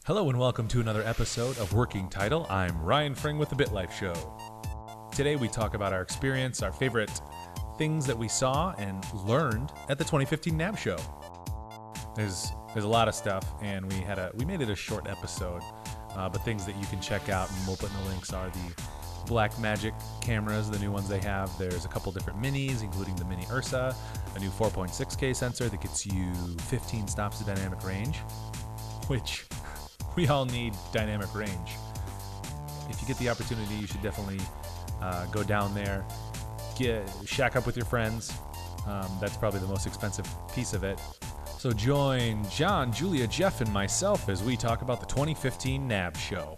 Hello and welcome to another episode of Working Title. I'm Ryan Fring with the BitLife Show. Today we talk about our experience, our favorite things that we saw and learned at the 2015 NAB Show. There's a lot of stuff, and we made it a short episode, but things that you can check out, and we'll put in the links, are the Blackmagic cameras, the new ones they have. There's a couple different minis, including the Mini Ursa, a new 4.6K sensor that gets you 15 stops of dynamic range, which we all need dynamic range. If you get the opportunity, you should definitely go down there, shack up with your friends. That's probably the most expensive piece of it. So join John, Julia, Jeff, and myself as we talk about the 2015 NAB Show.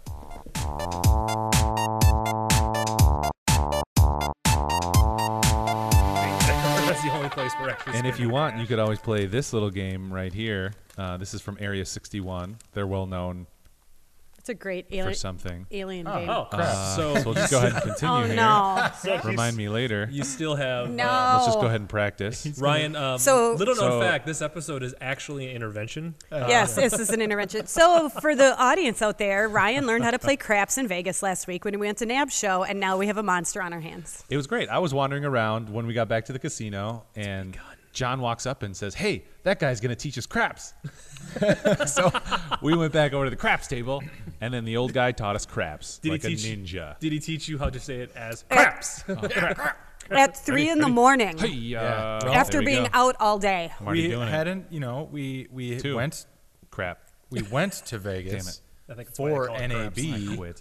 That's the only place we're actually. And if you want, you could always play this little game right here. This is from Area 61. They're well known It's a great for something. alien game. Oh, crap. So we'll just go ahead and continue Oh, here. no. Remind me later. You still have No. Let's just go ahead and practice. Ryan. Little known fact: this episode is actually an intervention. Yes, this is an intervention. So for the audience out there, Ryan learned how to play craps in Vegas last week when we went to NAB Show, and now we have a monster on our hands. It was great. I was wandering around when we got back to the casino, and John walks up and says, "Hey, that guy's going to teach us craps." So we went back over to the craps table, and then the old guy taught us craps like a ninja. Did he teach you how to say it as craps? At 3 in the morning, Hey, after being out all day. I'm already We doing it. hadn't, we Two. went Crap. to Vegas Damn it. I think that's why I for call it craps. NAB. Quit.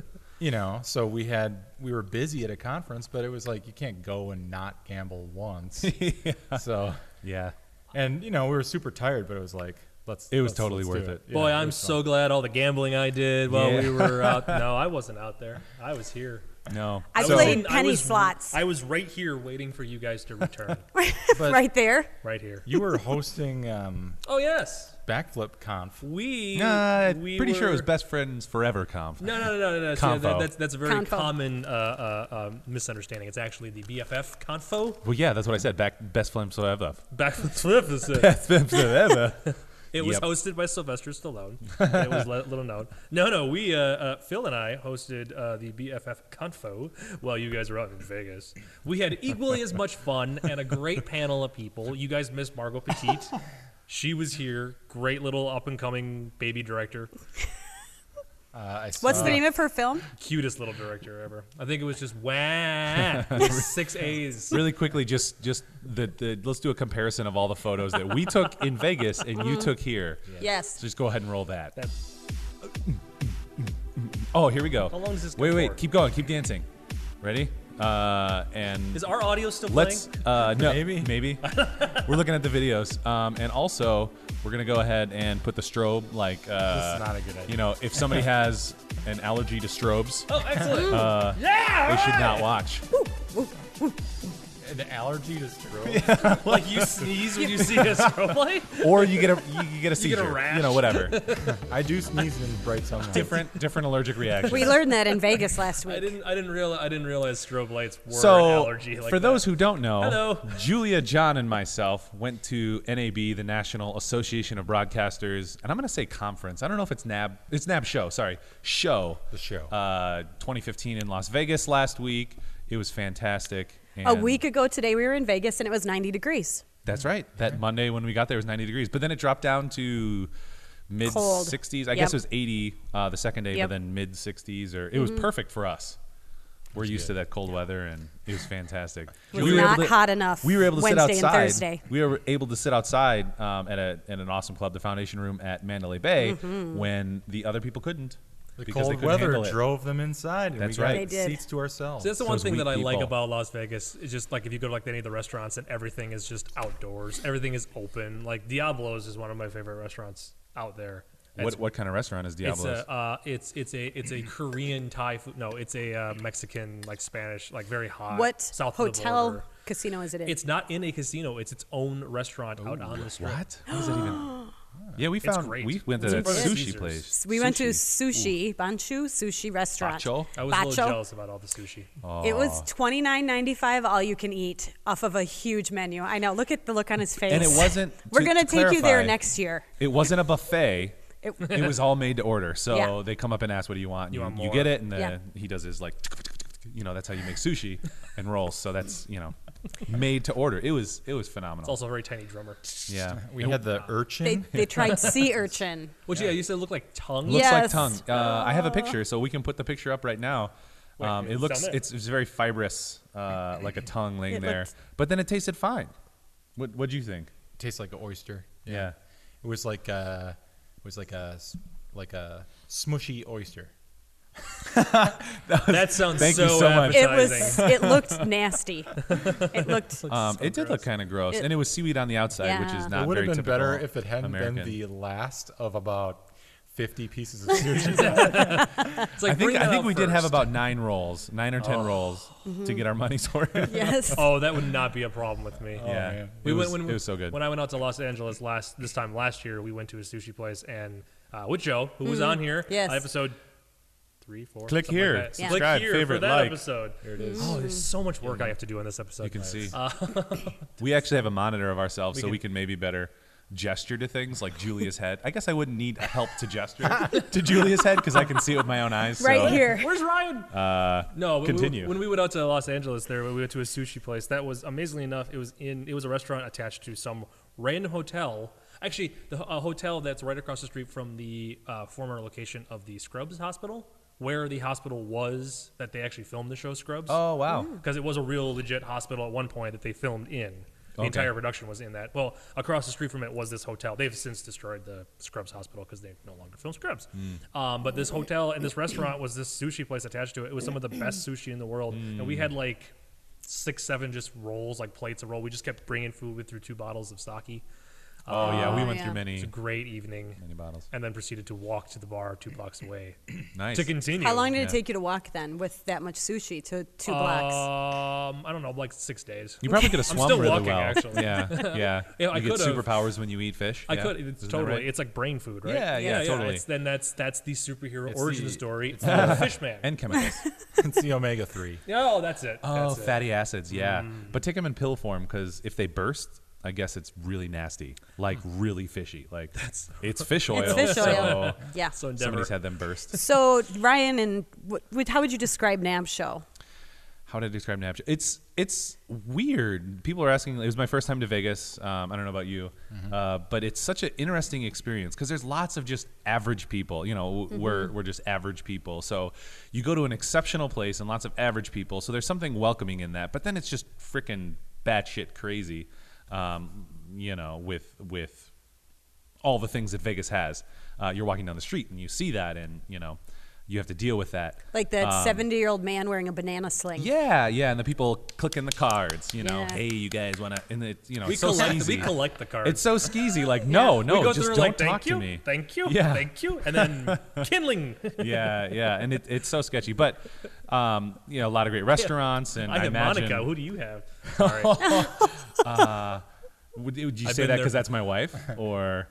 So we were busy at a conference, but it was like you can't go and not gamble once. So Yeah. and we were super tired, but it was like let's. It was let's totally do worth it. Yeah, Boy, it I'm was so glad all the gambling I did while Yeah. we were out. No, I wasn't out there. I was here. No. I was played in- I penny was- slots I was right here waiting for you guys to return. But right there. Right here. You were hosting Oh yes, Backflip Conf. we. we Pretty sure it was were- Best Friends Forever Conf. No. See, Confo. that's a very Confo. common misunderstanding. It's actually the BFF Confo. Well, yeah, that's what I said. Best Friends Forever. Backflip is it. Best Friends Forever. It was Yep. hosted by Sylvester Stallone. It was little known. No. We Phil and I hosted the BFF Confo while you guys were out in Vegas. We had equally as much fun and a great panel of people. You guys missed Margot Petit. She was here. Great little up and coming baby director. What's the name of her film? Cutest little director ever. I think it was just wah with 6 A's. Really quickly, just let's do a comparison of all the photos that we took in Vegas and you took here. Yes. So just go ahead and roll that. Oh, here we go. How long does this go Wait, for? keep going, keep dancing. Ready? And Is our audio still let's playing? no, Maybe. we're looking at the videos, and also we're gonna go ahead and put the strobe like This is not a good idea. if somebody has an allergy to strobes, Oh, excellent. they should not watch. An allergy to stroke. Like you sneeze when you see a strobe light? Or you get a seizure. rash. Whatever. I do sneeze in bright sunlight. different allergic reactions. We learned that in Vegas last I week. didn't realize strobe lights were an So, allergy. Like for those who don't know, Hello. Julia, John, and myself went to NAB, the National Association of Broadcasters, and I'm going to say conference. I don't know if it's NAB. It's NAB show. Sorry, show. The show. 2015 in Las Vegas last week. It was fantastic. A And week ago today, we were in Vegas, and it was 90 degrees. That's right. That Monday when we got there was 90 degrees, but then it dropped down to mid Cold. 60s. I Yep. guess it was 80 the second day, Yep. but then mid 60s. Or it was perfect for us. We're used to that cold weather, and it was fantastic. It was not hot enough We were able to Wednesday sit and outside. Thursday. We were able to sit outside at an awesome club, the Foundation Room at Mandalay Bay, when the other people couldn't. The because they cold couldn't weather handle it. drove them inside. And That's we got right. They did. seats to ourselves. So that's the one Those thing weak that I like people. about Las Vegas is just like if you go to like any of the restaurants and everything is just outdoors, everything is open. Like Diablo's is one of my favorite restaurants out there. What kind of restaurant is Diablo's? It's a Korean Thai food. No, it's a Mexican like Spanish like very hot. What south of the hotel border. casino is it in? It's not in a casino. It's its own restaurant out on the strip. What? How is that even? Yeah, we found great. we went to It's that in front of sushi Caesar's. place. We went to Sushi, Banshu Sushi Restaurant. Bacho? I was a little Bacho. jealous about all the sushi. It was $29.95 all you can eat off of a huge menu. I know. Look at the look on his face. And it wasn't. We're to gonna take you there clarify, next year. It wasn't a buffet. It was all made to order. So Yeah. they come up and ask, what do you want? You want You more. get it, and Yeah. he does his like, that's how you make sushi and rolls. So that's, made to order. It was phenomenal. It's also a very tiny drummer. Yeah. We had the urchin. They tried sea urchin. Which, you said it looked like tongue. Looks like Yes. tongue. I have a picture, so we can put the picture up right now. Wait, It it's looks down there. it's very fibrous, like a tongue laying It there. looked- But then it tasted fine. What'd you think? Tastes like an oyster. Yeah. It was like a smushy oyster. That sounds Thank you so so much. appetizing. It looked nasty. It looked. It did look kind of gross, It- and it was seaweed on the outside, which Yeah. is It not It would have very been typical better if it hadn't American. been the last of about 50 pieces of sushi. It's like, I bring that think out we did have first. about 9 or 10 rolls to get our money's worth. Yes. Oh, that would not be a problem with me. Yeah, man. it was so good. When I went out to Los Angeles last year, we went to a sushi place and with Joe, who was on here, Yes. episode 3, 4. Click something here. Like that. Yeah. Click Subscribe, here favorite, for that like. episode. There it is. Oh, there's so much work I have to do on this episode. You can see. Uh, We actually have a monitor of ourselves, so can- we can maybe better gesture to things like Julia's head. I guess I wouldn't need help to gesture to Julia's head because I can see it with my own eyes. Right so. here. Where's Ryan? No, continue. When we went out to Los Angeles, we went to a sushi place. That was amazingly enough. It was a restaurant attached to some random hotel. Actually, a hotel that's right across the street from the former location of the Scrubs Hospital, where the hospital was that they actually filmed the show Scrubs. Oh wow! Because it was a real legit hospital at one point that they filmed in. The Okay. entire production was in that. Well, across the street from it was this hotel. They've since destroyed the Scrubs Hospital because they no longer film Scrubs. But this hotel and this restaurant was this sushi place attached to it. It was some of the best sushi in the world. And we had like 6, 7 just rolls, like plates of roll. We just kept bringing food through 2 bottles of sake. Oh yeah, we went yeah. through It was many a great evening. bottles. And then proceeded to walk to the bar 2 blocks away Nice. to continue. How long did Yeah. it take you to walk then with that much sushi to 2 blocks? I don't know, like 6 days. You probably could have I'm swum still really walking, well. actually. Yeah, yeah. Yeah, I you get could've. superpowers when you eat fish. I yeah? could. It's Isn't that totally. right? It's like brain food, right? Yeah, totally. That's the superhero It's origin the- story of the fish man. And chemicals. It's the omega-3. Oh, that's it. Oh, That's it. fatty acids. Yeah, but take them in pill form because if they burst, I guess it's really nasty, like really fishy. Like it's fish oil. It's fish oil. So Yeah. So Endeavor. somebody's had them burst. So Ryan and how would you describe NAB show? How did I describe Napster? It's weird. People are asking. It was my first time to Vegas. I don't know about you, but it's such an interesting experience because there's lots of just average people. We're just average people. So you go to an exceptional place and lots of average people. So there's something welcoming in that. But then it's just freaking batshit crazy. With all the things that Vegas has. You're walking down the street and you see that, and you have to deal with that. Like that 70-year-old man wearing a banana sling. Yeah, and the people clicking the cards, Yeah. hey, you guys want to, and We so collect. skeezy. We collect the cards. It's so skeezy, like, no, we go just through don't like, talk thank to you, me. thank you, Yeah. thank you, and then kindling. Yeah, and it's so sketchy. But, a lot of great restaurants, and I I have imagine. Monica. Who do you have? Sorry. Would you I've say been that there. because that's my wife? Or.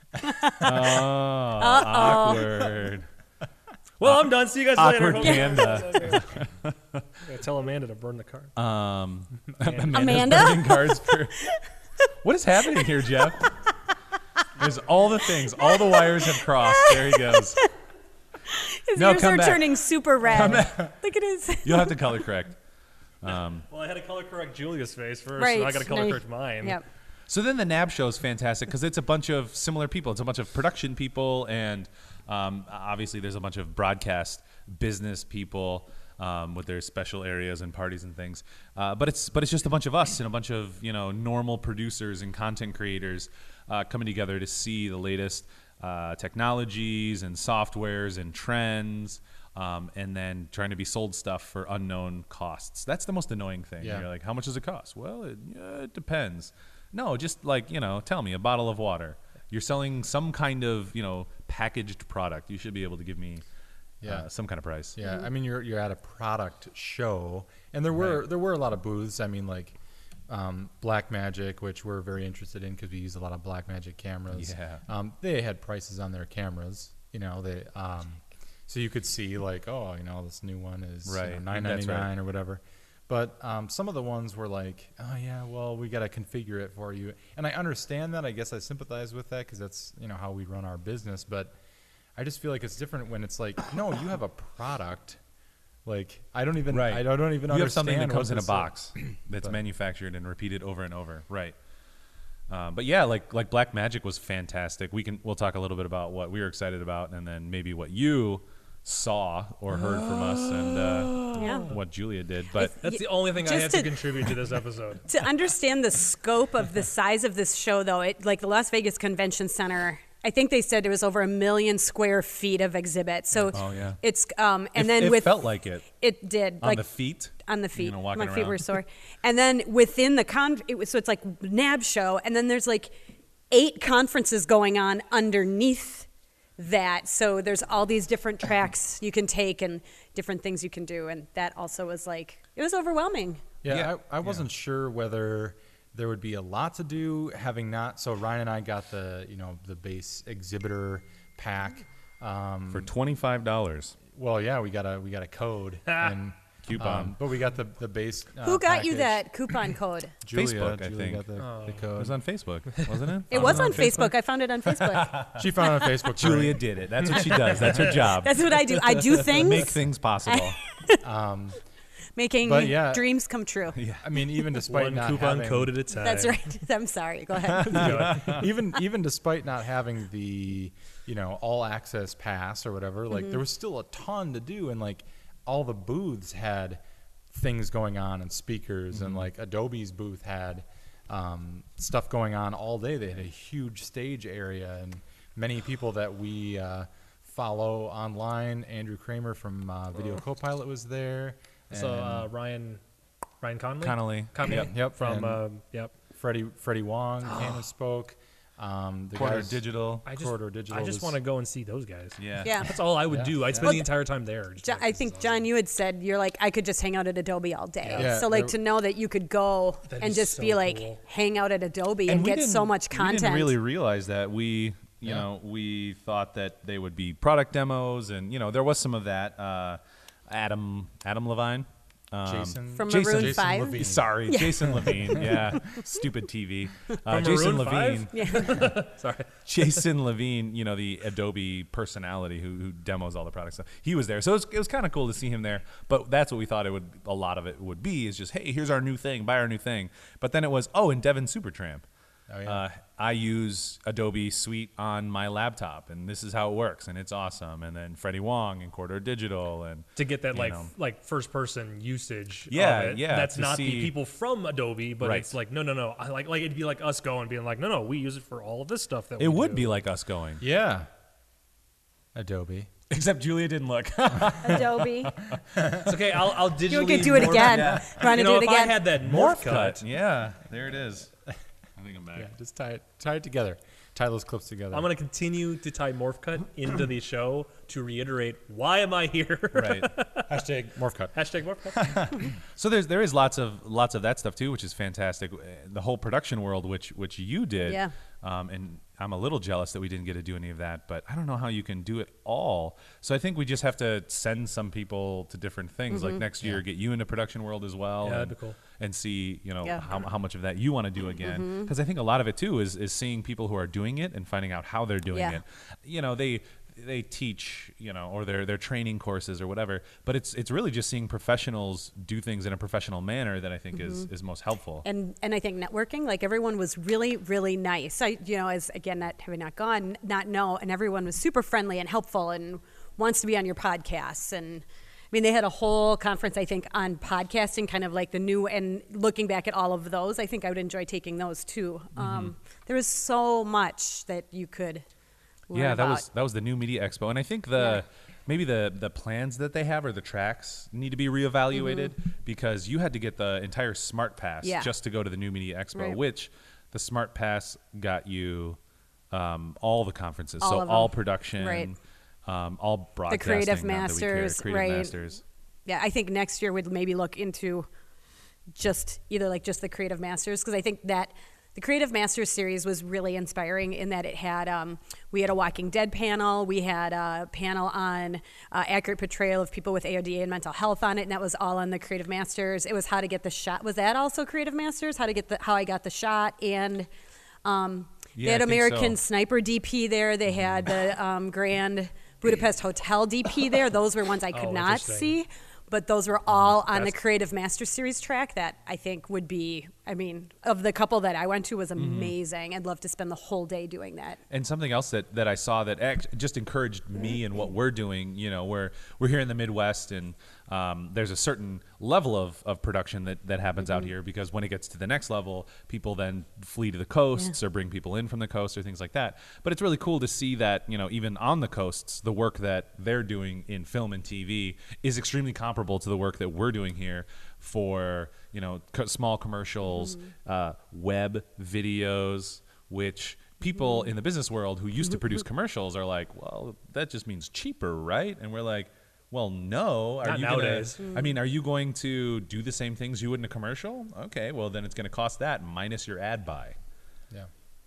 Awkward. Well, I'm done. See you guys later. Awkward panda. Yeah, tell Amanda to burn the card. Amanda's Amanda? burning cards for. What is happening here, Jeff? There's all the things. All the wires have crossed. There he goes. His No, ears come are back. turning super red. Look at his. You'll have to color correct. Well, I had to color correct Julia's face first, Right. so I got to color Now- correct mine. Yep. So then the NAB show is fantastic because it's a bunch of similar people. It's a bunch of production people, and obviously there's a bunch of broadcast business people with their special areas and parties and things. But it's just a bunch of us and a bunch of normal producers and content creators coming together to see the latest technologies and softwares and trends. And then trying to be sold stuff for unknown costs. That's the most annoying thing. Yeah. You're like, how much does it cost? Well, it depends. No, just like, tell me, a bottle of water. You're selling some kind of, packaged product. You should be able to give me some kind of price. Yeah, I mean you're at a product show, and there were a lot of booths. I mean Black Magic, which we're very interested in because we use a lot of Black Magic cameras. Yeah. They had prices on their cameras. They so you could see like, this new one is Right, $9.99 that's right. or whatever. But some of the ones were like, oh yeah, well we got to configure it for you, and I understand that. I guess I sympathize with that because that's how we run our business. But I just feel like it's different when it's like, no, you have a product. Like I don't even Right. I don't even You understand have something that what comes in a this is. box that's manufactured and repeated over and over. Right. But yeah, like Black Magic was fantastic. We'll talk a little bit about what we were excited about, and then maybe what you saw or heard from us, and Yeah. what Julia did. But That's the only thing I Just had to to- contribute to this episode. To understand the scope of the size of this show, though, like the Las Vegas Convention Center, I think they said it was over 1 million square feet of exhibits. So Oh, yeah. it's and then it with felt like it it did on like the feet. on the feet. walking My feet were around. sore. And then within the so it's like NAB show, and then there's like 8 conferences going on underneath that. So there's all these different tracks you can take and different things you can do, and that also was like it was overwhelming. Yeah, Yeah. I wasn't sure whether there would be a lot to do having not. So Ryan and I got the the base exhibitor pack. For $25. Well, yeah, we got a code and Coupon. but we got the base. Who got you package. that coupon code? Julia, Facebook, I Julia think. got the It code. was on Facebook, wasn't it? It was on Facebook. I found it on Facebook. She found it on Facebook. Julia did it. That's what she does. That's her job. That's what I do. I do things, Make things possible. making But yeah. dreams come true. I mean, even despite One not coupon having, code at a time. That's right. I'm sorry. Go ahead. even despite not having the all access pass or whatever, Mm-hmm. like there was still a ton to do, and like all the booths had things going on and speakers, and like Adobe's booth had stuff going on all day. They had a huge stage area, and many people that we follow online. Andrew Kramer from Video Copilot was there. So and Ryan Conley? Connolly. Yep. From, And yep. Freddie Wong came and spoke. The Quarter guys- Digital. Corridor Digital I just was- want to go and see those guys. Yeah. Yeah. That's all I would Yeah. do. I'd spend Well, the entire time there. Just John, like, I this think, is John, you had said you're like, I could just hang out at Adobe all day. Yeah, so, like, there- to know that you could go That'd and be just so be like, cool. hang out at Adobe and we get so didn't- much We content. didn't really realize that. We Yeah. we thought that they would be product demos, and there was some of that. Adam Levine. Jason From Jason- Maroon Jason 5. Levine. Sorry, Jason Levine. Yeah, stupid TV. Jason Maroon 5? Levine. Sorry. Jason Levine, the Adobe personality who demos all the products. He was there, so it was kind of cool to see him there. But that's what we thought a lot of it would be, is just, hey, here's our new thing, buy our new thing. But then it was, and Devin Supertramp. Oh, yeah. I use Adobe Suite on my laptop, and this is how it works, and it's awesome. And then Freddie Wong and Corridor Digital, and To get that you know. like first person usage Yeah, of it. yeah, That's to not the see- people from Adobe, but Right. it's like no. I like it'd be like us going being like, no, we use it for all of this stuff that it we would do. be like us going. Yeah. Adobe. Except Julia didn't look. Adobe. It's okay, I'll digitally You could do it morph- again. Want to You do know, it if again? I had that morph cut, Yeah, there it is. I think I'm back. Yeah, just tie it together. Tie those clips together. I'm going to continue to tie morph cut into the show to reiterate, why am I here? Right. Hashtag morph cut. Hashtag morph cut. So there is lots of that stuff too, which is fantastic. The whole production world, which you did, Yeah. And I'm a little jealous that we didn't get to do any of that. But I don't know how you can do it all. So I think we just have to send some people to different things. Like next year, get you into production world as well. Yeah, and, that'd be cool. And see Yeah. how much of that you want to do again. Because I think a lot of it too is seeing people who are doing it and finding out how they're doing Yeah. it. They teach, or they're training courses or whatever, but it's really just seeing professionals do things in a professional manner that I think is most helpful. And I think networking, like everyone was really, really nice. As again, not having not gone, not know, and everyone was super friendly and helpful and wants to be on your podcasts. And I mean, they had a whole conference, I think, on podcasting, kind of like the new, and looking back at all of those, I think I would enjoy taking those too. There was so much that you could learn Yeah, about. that was the New Media Expo, and I think maybe the plans that they have or the tracks need to be reevaluated because you had to get the entire Smart Pass Yeah. just to go to the New Media Expo, Right. which the Smart Pass got you all the conferences, All so of all them. production, Right. all The broadcasting, Creative not that we care, Masters, Creative right. Masters. Yeah, I think next year we'd maybe look into just either like just the Creative Masters, because I think that the Creative Masters series was really inspiring in that it had, we had a Walking Dead panel, we had a panel on accurate portrayal of people with AODA and mental health on it, and that was all on the Creative Masters. It was how to get the shot. Was that also Creative Masters? How I got the shot, and they had I think American so. Sniper DP there. They had the Grand Budapest Hotel DP there. Those were ones I could not interesting. see. But those were all on the That's- Creative Master Series track that I think would be, I mean, of the couple that I went to was amazing. I'd love to spend the whole day doing that. And something else that I saw that just encouraged me and what we're doing, you know, we're here in the Midwest, and there's a certain level of production that happens out here, because when it gets to the next level, people then flee to the coasts or bring people in from the coast or things like that. But it's really cool to see that, you know, even on the coasts, the work that they're doing in film and TV is extremely comparable to the work that we're doing here for, you know, small commercials, web videos, which people in the business world who used to produce commercials are like, well, that just means cheaper, right? And we're like, well, no. Not nowadays. I mean, are you going to do the same things you would in a commercial? Okay, well, then it's going to cost that minus your ad buy. Yeah.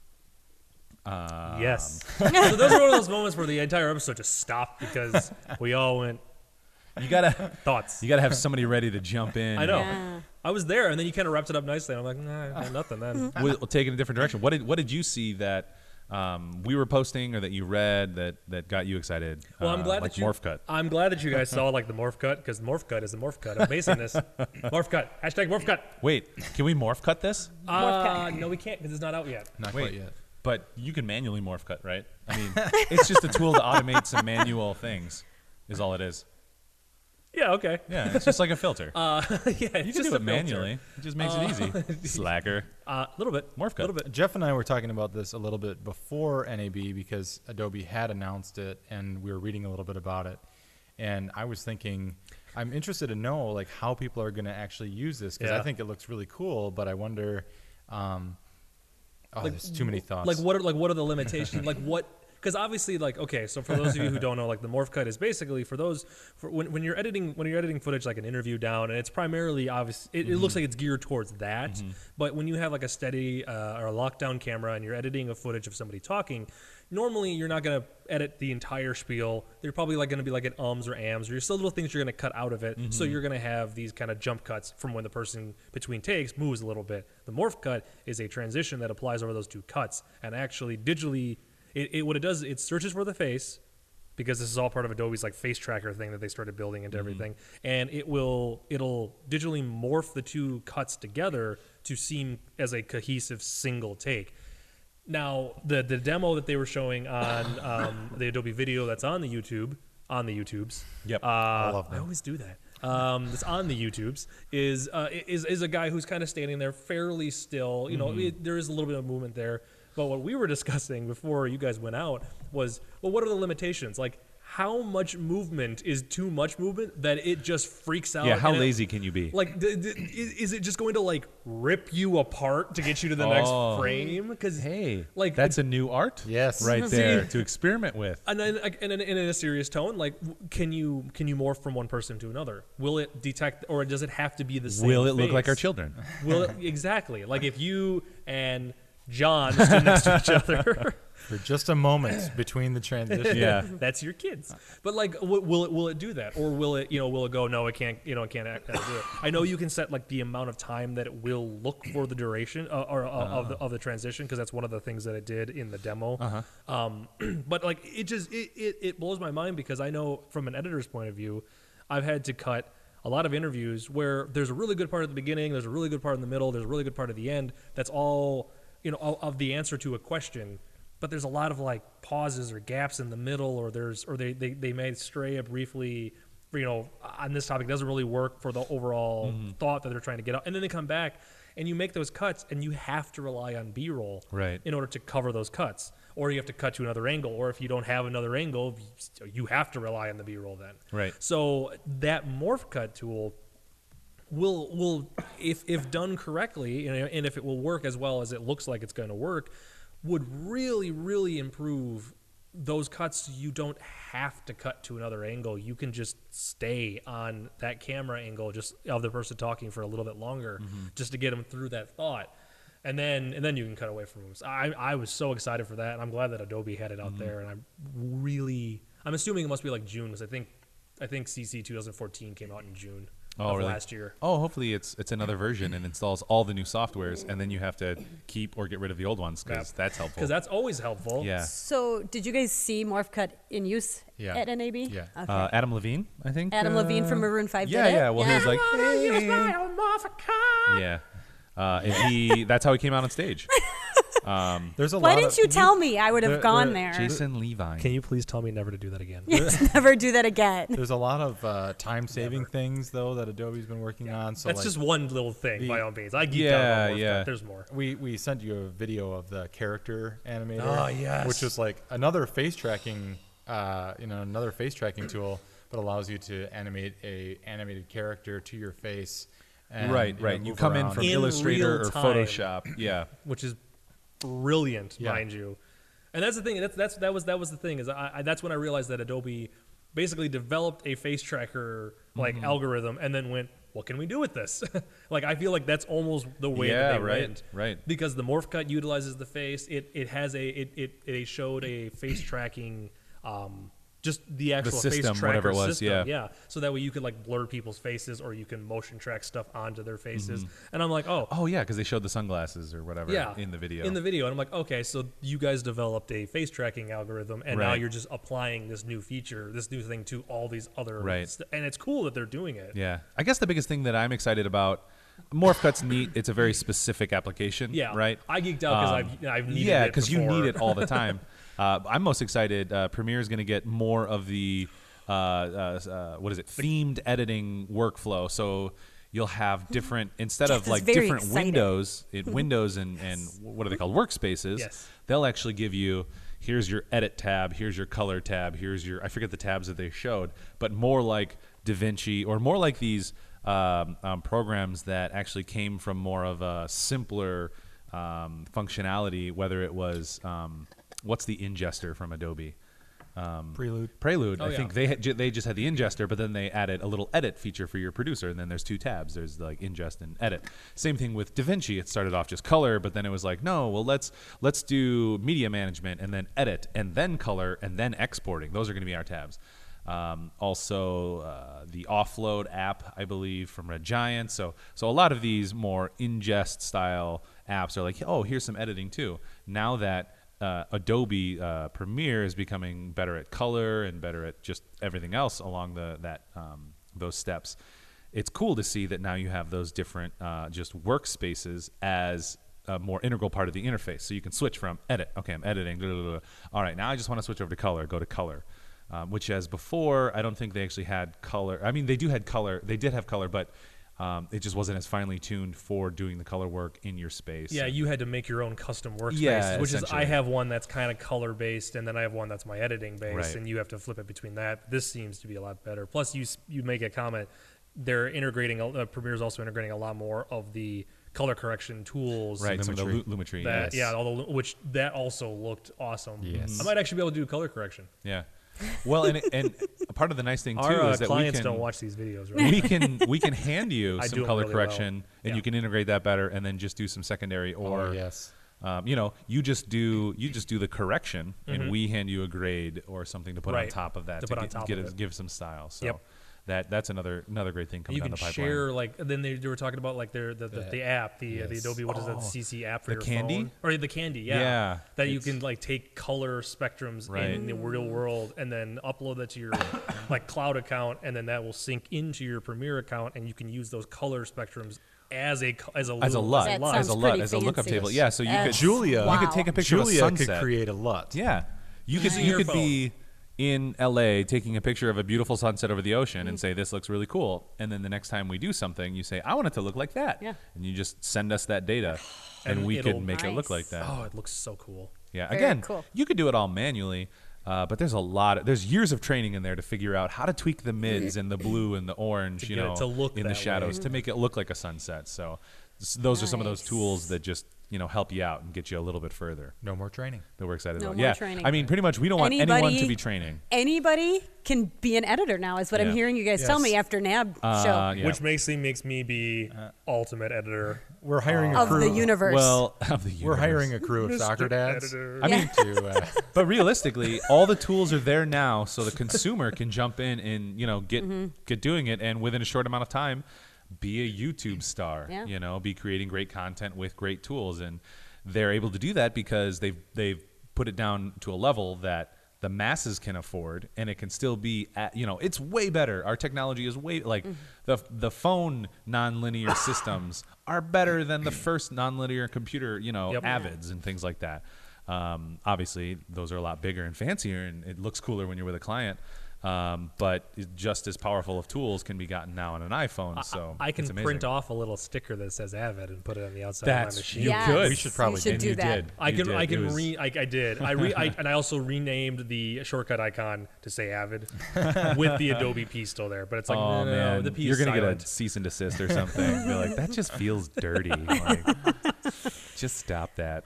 Yes. So those are one of those moments where the entire episode just stopped because we all went, You gotta thoughts. have somebody ready to jump in. I know. Yeah. I was there, and then you kind of wrapped it up nicely. And I'm like, nah, I got nothing then. We'll take it in a different direction. What did you see that we were posting or that you read that got you excited? Well, I'm glad like that you. Morph Cut. I'm glad that you guys saw like the morph cut, because morph cut is the morph cut of amazingness. Morph cut. Hashtag morph cut. Wait, can we morph cut this? No, we can't because it's not out yet. Not Wait, quite yet. but you can manually morph cut, right? I mean, it's just a tool to automate some manual things, is all it is. Yeah. Okay. Yeah, it's just like a filter. Yeah. You can do it manually. It just makes it easy. Slacker. A little bit. Morph cut. A little bit. Jeff and I were talking about this a little bit before NAB because Adobe had announced it, and we were reading a little bit about it. And I was thinking, I'm interested to know like how people are going to actually use this, because I Yeah. think it looks really cool, but I wonder. There's too many thoughts. Like what are the limitations? Like what? Because obviously, like, okay, so for those of you who don't know, like the morph cut is basically for when you're editing footage like an interview down, and it's primarily obvious. It looks like it's geared towards that. But when you have like a steady or a lockdown camera and you're editing a footage of somebody talking, normally you're not going to edit the entire spiel. They're probably like going to be like an ums or ams, or you're still little things you're going to cut out of it. So you're going to have these kind of jump cuts from when the person between takes moves a little bit. The morph cut is a transition that applies over those two cuts, and actually digitally. What it does, it searches for the face, because this is all part of Adobe's like face tracker thing that they started building into everything, and it'll digitally morph the two cuts together to seem as a cohesive single take. Now, the demo that they were showing on the Adobe video that's on the YouTubes. Yep. I love them. I always do that. That's on the YouTubes is a guy who's kind of standing there fairly still. You know, there is a little bit of movement there. But what we were discussing before you guys went out was, well, what are the limitations? Like, how much movement is too much movement that it just freaks out? Yeah, how and lazy can you be? Like, is it just going to like rip you apart to get you to the next frame? Because Hey, like that's a new art. Yes. right See? there to experiment with. And then, and in a serious tone, like, can you morph from one person to another? Will it detect, or does it have to be the same? Will it look like face? our children? Will it exactly? Like if you and John stood next to each other, For just a moment between the transition. Yeah. that's your kids. But like, will it do that, or will it go? No, it can't. It can't do it. I know you can set like the amount of time that it will look for the duration of the transition, because that's one of the things that it did in the demo. But like, it blows my mind, because I know from an editor's point of view, I've had to cut a lot of interviews where there's a really good part at the beginning, there's a really good part in the middle, there's a really good part at the end. That's all of the answer to a question. But there's a lot of like pauses or gaps in the middle, or they may stray briefly, on this topic. It doesn't really work for the overall thought that they're trying to get out. And then they come back and you make those cuts, and you have to rely on B-roll Right. in order to cover those cuts. Or you have to cut to another angle, or if you don't have another angle, you have to rely on the B-roll then. Right. So that morph cut tool will if done correctly, and if it will work as well as it looks like it's going to work, would really, really improve those cuts. You don't have to cut to another angle. You can just stay on that camera angle, just of the person talking for a little bit longer, just to get them through that thought. And then you can cut away from them. So I was so excited for that, and I'm glad that Adobe had it out there. And I'm assuming it must be like June, because I think CC 2014 came out in June of last year. Oh, hopefully it's another version and installs all the new softwares, and then you have to keep or get rid of the old ones, because that's helpful. Because that's always helpful. Yeah. So, did you guys see Morph Cut in use at NAB? Yeah. Okay. Adam Levine, I think. Adam Levine from Maroon 5 Yeah, did it? yeah. Well, he was like, Use my own Morph Cut. yeah. And that's how he came out on stage. There's a Why lot didn't of, you tell me? I would have there- gone there- there. Jason Levine. Can you please tell me never to do that again? Never do that again. There's a lot of time-saving things though that Adobe's been working on. So That's like, just one little thing, by all means. I geeked Yeah, out about Morph yeah. Cut. There's more. we sent you a video of the character animator. Oh, yes. Which is like another face tracking, tool, but allows you to animate a animated character to your face. And, Right. You move come in around. from In Illustrator real or time. Photoshop. Yeah. Which is brilliant, Yeah. mind you. And that's the thing. That was the thing. Is that's when I realized that Adobe basically developed a face tracker algorithm, and then went, "What can we do with this?" Like, I feel like that's almost the way that they went. Right. Because the Morph Cut utilizes the face. It showed a face tracking. Just the actual system, face tracker whatever it was, system, yeah. So that way you could like blur people's faces, or you can motion track stuff onto their faces. And I'm like, Oh, yeah, because they showed the sunglasses or whatever in the video. and I'm like, okay, so you guys developed a face tracking algorithm, and now Right. you're just applying this new feature, this new thing to all these other Right. and it's cool that they're doing it. Yeah. I guess the biggest thing that I'm excited about, Morph Cut's neat. It's a very specific application. Yeah, Right? I geeked out because I've needed yeah, it because you before. need it all the time. I'm most excited. Premiere is going to get more of the themed editing workflow. So you'll have different instead of Yes, like it's very different exciting. windows and what are they called, workspaces. Yes. They'll actually give you, here's your edit tab, here's your color tab, here's your, I forget the tabs that they showed, but more like DaVinci or more like these programs that actually came from more of a simpler functionality, whether it was what's the ingester from Adobe? Prelude. I think they just had the ingester, but then they added a little edit feature for your producer, and then there's two tabs. There's like ingest and edit. Same thing with DaVinci. It started off just color, but then it was like, no, well let's do media management and then edit and then color and then exporting. Those are going to be our tabs. Also, the Offload app, I believe, from Red Giant. So a lot of these more ingest style apps are like, oh, here's some editing too. Now that Adobe Premiere is becoming better at color and better at just everything else along those steps, it's cool to see that now you have those different just workspaces as a more integral part of the interface. So you can switch from edit. Okay, I'm editing. Blah, blah, blah. All right, now I just want to switch over to color. Go to color. Which as before, I don't think they actually had color. I mean, they did have color, but it just wasn't as finely tuned for doing the color work in your space. Yeah, you had to make your own custom workspace, Yeah, which is essentially. I have one that's kind of color based, and then I have one that's my editing based, Right. and you have to flip it between that. This seems to be a lot better. Plus, you make a comment. They're integrating. Premiere's also integrating a lot more of the color correction tools. Right, some of the Lumetri. Lumetri. That, yes. yeah, which that also looked awesome. Yes. I might actually be able to do color correction. Yeah. Well, and part of the nice thing too Our is that clients we can don't watch these videos, right? we can hand you I some do 'em color really well. correction, and Yeah. you can integrate that better, and then just do some secondary or yes. you just do the correction, and we hand you a grade or something to put on Right, top of that to put on top of it. give some style. So Yep. that's another great thing coming You down can the pipeline. share then they were talking about like the app, the Adobe the CC app for The your Candy? phone, or the Candy, Yeah, that you it's- can like take color spectrums Right. in the real world and then upload that to your like cloud account, and then that will sync into your Premiere account, and you can use those color spectrums as a as a LUT. LUT, That as a sounds LUT, pretty as a lookup fancy. table. Yeah, so you could Julia- you could Wow. take a picture of a Julia could sunset. create a LUT. Yeah. You could Using your be in LA taking a picture of a beautiful sunset over the ocean and say, this looks really cool. And then the next time we do something, you say, I want it to look like that. Yeah. And you just send us that data and we it'll- could make it look Nice. like that. Oh, it looks so cool. Yeah. Very Again, cool. you could do it all manually. But there's years of training in there to figure out how to tweak the mids and the blue and the orange, To get it to look in the that shadows way. to make it look like a sunset. So those are some of those Nice. tools that just help you out and get you a little bit further. No more training. That we're excited No about. more Yeah, training. I mean, pretty much we don't want anyone Anybody- to be training. Anybody can be an editor now, is what Yeah. I'm hearing you guys tell me after NAB show Yeah. Which makes me be ultimate editor. We're hiring a of crew. the universe. Well, of the We're universe. hiring a crew of Mr. soccer dads. Editor. I mean, to but realistically, all the tools are there now, so the consumer can jump in and get doing it, and within a short amount of time, be a YouTube star. Yeah. Be creating great content with great tools, and they're able to do that because they've put it down to a level that the masses can afford, and it can still be it's way better. Our technology is way the phone nonlinear systems are better than the first nonlinear computer, Avids and things like that. Obviously, those are a lot bigger and fancier, and it looks cooler when you're with a client. But just as powerful of tools can be gotten now on an iPhone. So I can it's amazing. print off a little sticker that says Avid and put it on the outside That's of my machine. you Yes. could. We should probably You should and you do that. did. I You can. did. I It can. was- I did. And I also renamed the shortcut icon to say Avid with the Adobe P still there. But it's like, Oh no, man, the P you're is gonna silent. get a cease and desist or something. Be like, that just feels dirty. Like, just stop that.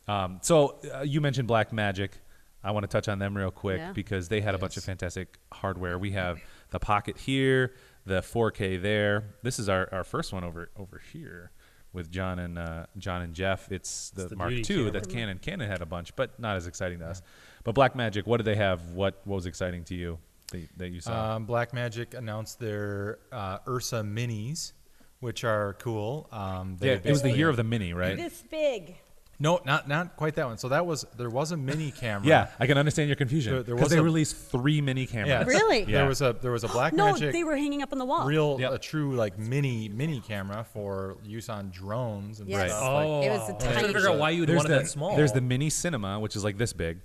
So you mentioned Blackmagic. I want to touch on them real quick Yeah. because they had a bunch of fantastic hardware. We have the Pocket here, the 4K there. This is our first one over here with John and Jeff. It's the Mark beauty II. camera. That's Canon. Canon had a bunch, but not as exciting to us. But Blackmagic, what did they have? What was exciting to you that you saw? Blackmagic announced their Ursa Minis, which are cool. It was the year of the Mini, right? this big. No, not quite that one. So there was a mini camera. Yeah, I can understand your confusion. There Because was they a- released 3 mini cameras. Yeah. Really? Yeah. There was a No, Blackmagic they were hanging up on the wall. Yep. a true like mini camera for use on drones and Yes. stuff. Oh, It was a I was trying tiny- to figure out why you would want it that small. There's the Mini Cinema, which is like this big.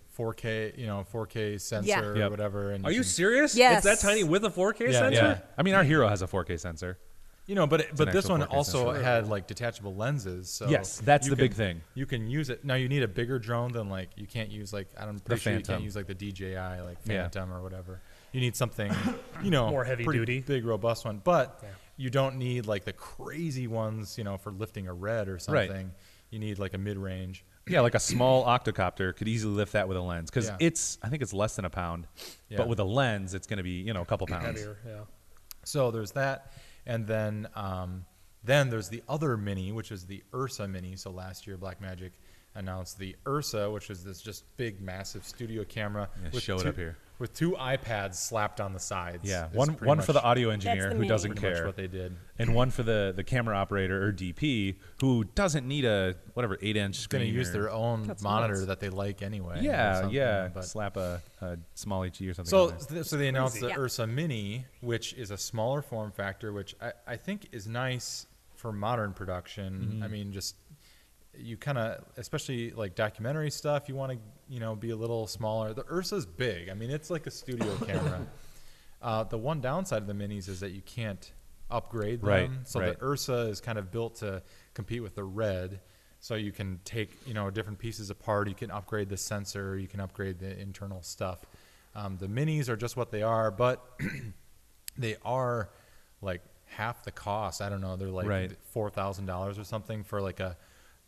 4K sensor Yeah. or Yep. whatever. And Are you can- serious? Yes. It's that tiny with a 4K Yeah, sensor? Yeah. I mean, our Hero has a 4K sensor. but an this actual one 4K also sensor. had like detachable lenses. So Yes, that's you the can- big thing. You can use it now. You need a bigger drone than like you can't use like I'm pretty sure you Phantom. can't use like the DJI like Yeah. Phantom or whatever. You need something More heavy pretty duty. big robust one, but Yeah. you don't need like the crazy ones for lifting a red or something. Right. You need like a mid range. Yeah, like a small octocopter could easily lift that with a lens because Yeah. I think it's less than a pound, Yeah. but with a lens, it's going to be a couple pounds. Heavier, yeah. So there's that, and then there's the other mini, which is the Ursa Mini. So last year, Blackmagic announced the Ursa, which is this just big, massive studio camera Yeah, show it up here. with 2 iPads slapped on the sides. Yeah, Is one pretty for the much- audio engineer the who main. doesn't pretty much care, what they did. and one for the camera operator or DP who doesn't need a 8-inch Going screen. to use or- their own That's monitor nuts. that they like anyway. or Yeah, something, yeah. but- Slap a small HE or something. So, on there. so they announced the Yeah. Ursa Mini, which is a smaller form factor, which I think is nice for modern production. Mm-hmm. I mean, just you kind of, especially like documentary stuff, you want to, be a little smaller. The Ursa's big. I mean, it's like a studio camera. The one downside of the minis is that you can't upgrade them. Right, So right. the Ursa is kind of built to compete with the Red. So you can take, different pieces apart. You can upgrade the sensor. You can upgrade the internal stuff. The minis are just what they are, but they are like half the cost. I don't know. They're like Right. $4,000 or something for like a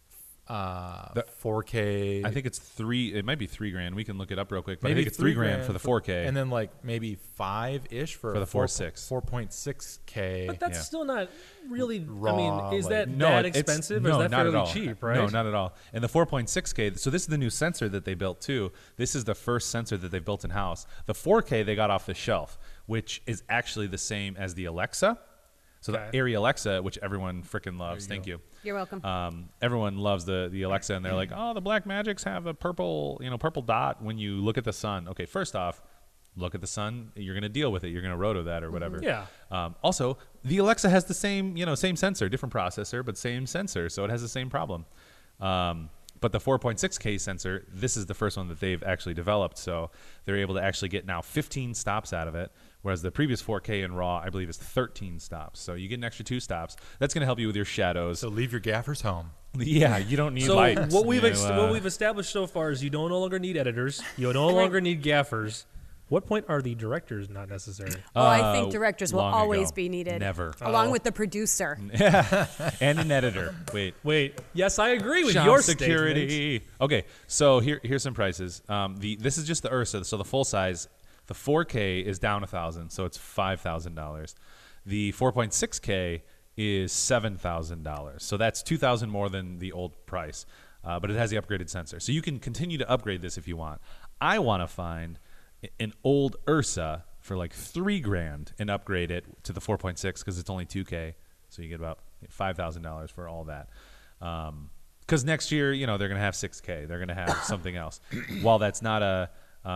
The- 4K. I think it's $3. It might be $3,000. We can look it up real quick. But maybe I think it's $3,000 for the 4K. and then like maybe 5-ish for For a the 4.6. 4.6K. But that's Yeah. still not really. Raw, I mean, is like- that No, that it's- expensive? no, or is that not at fairly all. cheap? Right? No, not at all. And the 4.6K. So this is the new sensor that they built too. This is the first sensor that they built in house. The 4K they got off the shelf, which is actually the same as the Alexa. So the Okay. Arri Alexa, which everyone freaking loves. Thank you. You're welcome. Everyone loves the Alexa, and they're like, "Oh, the Blackmagics have a purple dot when you look at the sun." Okay, first off, look at the sun. You're going to deal with it. You're going to roto that or whatever. Yeah. Also, the Alexa has the same sensor, different processor, but same sensor, so it has the same problem. But the 4.6K sensor, this is the first one that they've actually developed, so they're able to actually get now 15 stops out of it, whereas the previous 4K in RAW, I believe, is 13 stops. So you get an extra 2 stops. That's going to help you with your shadows. So leave your gaffers home. Yeah, you don't need So lights. what we've you know, what we've established so far is you don't no longer need editors. You no longer need gaffers. What point are the directors not necessary? Oh, I think directors will long always ago. be needed. Never. Along Oh. with the producer. And an editor. Wait, yes, I agree with Job your security. statement. Okay, so here's some prices. This is just the Ursa, so the full size. The 4K is down $1,000, so it's $5,000. The 4.6K is $7,000, so that's $2,000 more than the old price. But it has the upgraded sensor, so you can continue to upgrade this if you want. I want to find an old Ursa for like $3,000 and upgrade it to the 4.6 because it's only 2K, so you get about $5,000 for all that. Because next year, they're going to have 6K. They're going to have something else. While that's not a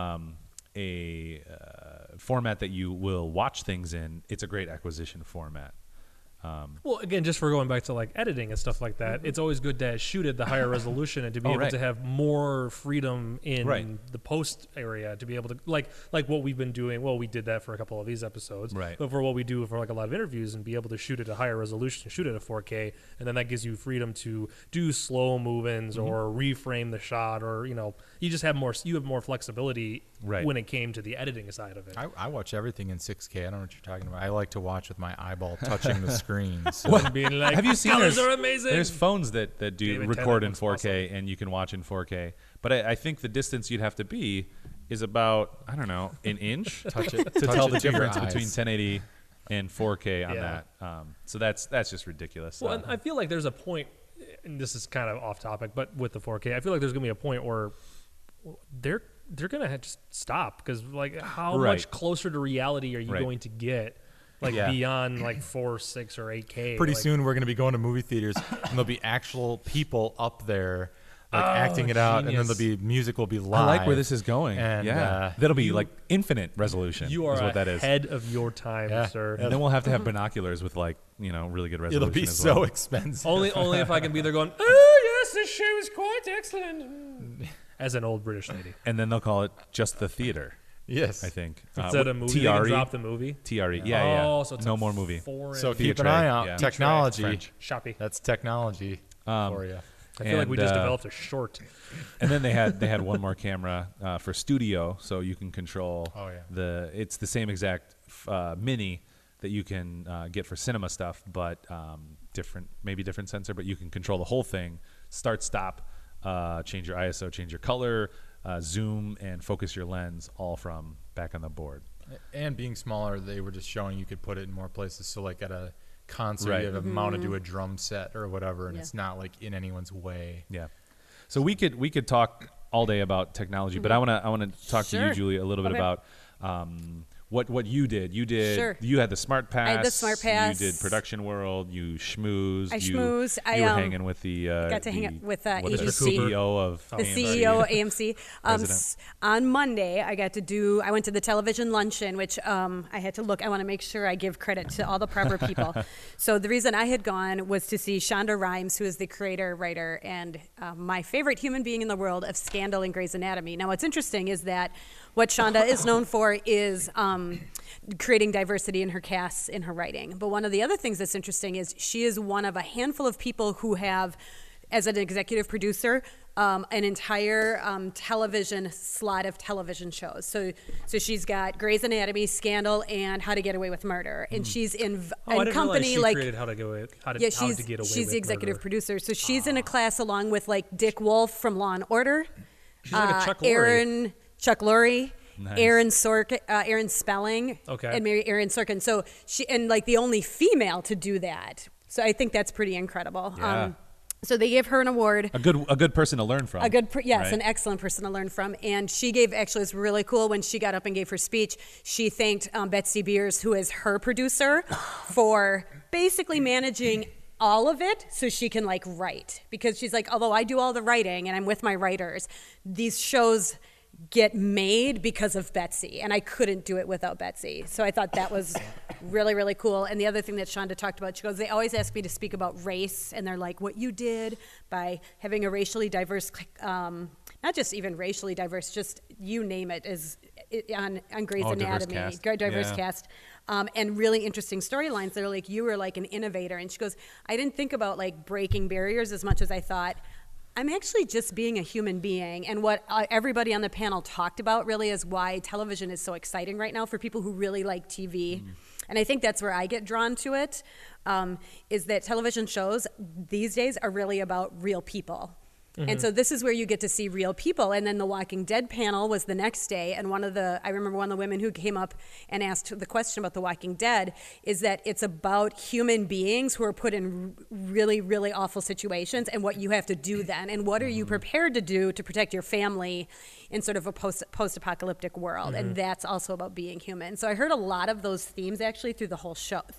format that you will watch things in, it's a great acquisition format. Well, again, just for going back to like editing and stuff like that, it's always good to shoot at the higher resolution and to be able right. to have more freedom in Right. the post area to be able to like what we've been doing. Well, we did that for a couple of these episodes, Right. But for what we do for like a lot of interviews and be able to shoot at a higher resolution, shoot at a 4K, and then that gives you freedom to do slow move-ins or reframe the shot, or you just have more. You have more flexibility Right. when it came to the editing side of it. I watch everything in 6K. I don't know what you're talking about. I like to watch with my eyeball touching the screen. So. And being like, Have you seen colors there's- are amazing? There's phones that do David record in Tennant looks 4K and you can watch in 4K. But I think the distance you'd have to be is about, I don't know, an inch Touch it. to touch tell it the to your difference eyes. between 1080 and 4K on Yeah. that. So that's just ridiculous. Well, and I feel like there's a point, and this is kind of off topic, but with the 4K, I feel like there's gonna be a point where they're gonna just stop because like how Right. much closer to reality are you Right. going to get, like Yeah. beyond like 4, 6, or 8K? Pretty like, soon we're going to be going to movie theaters and there'll be actual people up there like acting it out, and then genius. there'll be music will be live. I like where this is going. And, yeah. That'll be like infinite resolution. You are is what that is. ahead of your time, Yeah. sir. And then we'll have to have binoculars with like, really good resolution It'll be as so well. expensive. Only if I can be there going, oh yes, this show is quite excellent, as an old British lady. And then they'll call it just the theater, Yes. I think. Instead of movie, they can drop the movie. TRE. Yeah. Oh, so it's no a more movie. foreign So keep Theatre, an eye out. yeah. Technology. French. shoppy. That's technology for you. I feel like we just And, developed a short. And then they had one more camera for studio, so you can control Oh, yeah. it's the same exact mini that you can get for cinema stuff, but maybe different sensor, but you can control the whole thing, start, stop, change your ISO, change your color, zoom, and focus your lens all from back on the board. And being smaller, they were just showing you could put it in more places. So like at a concert, Right. you have it mounted to a drum set or whatever, and Yeah. it's not like in anyone's way. Yeah. So we could talk all day about technology, but I want to talk to you, Sure. Julie, a little bit Okay. about what you did. Sure. You had the Smart Pass. I had the Smart Pass. You did Production World. You schmoozed. I you, schmoozed. I, You were hanging with the got to hang out with, what is it, AGC. CEO of the AMC. CEO of AMC. President. On Monday, I went to the television luncheon, which I had to look. I want to make sure I give credit to all the proper people. So the reason I had gone was to see Shonda Rhimes, who is the creator, writer, and my favorite human being in the world of Scandal and Grey's Anatomy. Now, what's interesting is that what Shonda is known for is creating diversity in her casts, in her writing. But one of the other things that's interesting is she is one of a handful of people who have, as an executive producer, an entire television slot of television shows. So she's got Grey's Anatomy, Scandal, and How to Get Away with Murder, and she's in I didn't company realize she like. created How to Get Away Yeah, How she's to Get Away she's with the executive Murder. producer. So she's in a class along with like Dick Wolf from Law and Order, She's like a Chuck Lorre. Chuck Lorre, Nice. Aaron Spelling, Okay. and Mary Aaron Sorkin. So she and like the only female to do that. So I think that's pretty incredible. Yeah. So they gave her an award. A good person to learn from. Yes, right? an excellent person to learn from. And she gave, actually, it was really cool when she got up and gave her speech. She thanked Betsy Beers, who is her producer, for basically managing all of it so she can like write. Because she's like, although I do all the writing and I'm with my writers, these shows get made because of Betsy, and I couldn't do it without Betsy. So I thought that was really, really cool. And the other thing that Shonda talked about, she goes, they always ask me to speak about race, and they're like, what you did by having a racially diverse, not just even racially diverse, just you name it, is on Grey's Oh, diverse Anatomy, cast. diverse Yeah. cast. And really interesting storylines. They're like, you were like an innovator. And she goes, I didn't think about like breaking barriers as much as I thought I'm actually just being a human being. And what everybody on the panel talked about really is why television is so exciting right now for people who really like TV. And I think that's where I get drawn to it, is that television shows these days are really about real people. And so this is where you get to see real people. And then the Walking Dead panel was the next day. And I remember one of the women who came up and asked the question about the Walking Dead is that it's about human beings who are put in really, really awful situations and what you have to do then. And what are you prepared to do to protect your family in sort of a post-apocalyptic world. And that's also about being human. So I heard a lot of those themes actually through the whole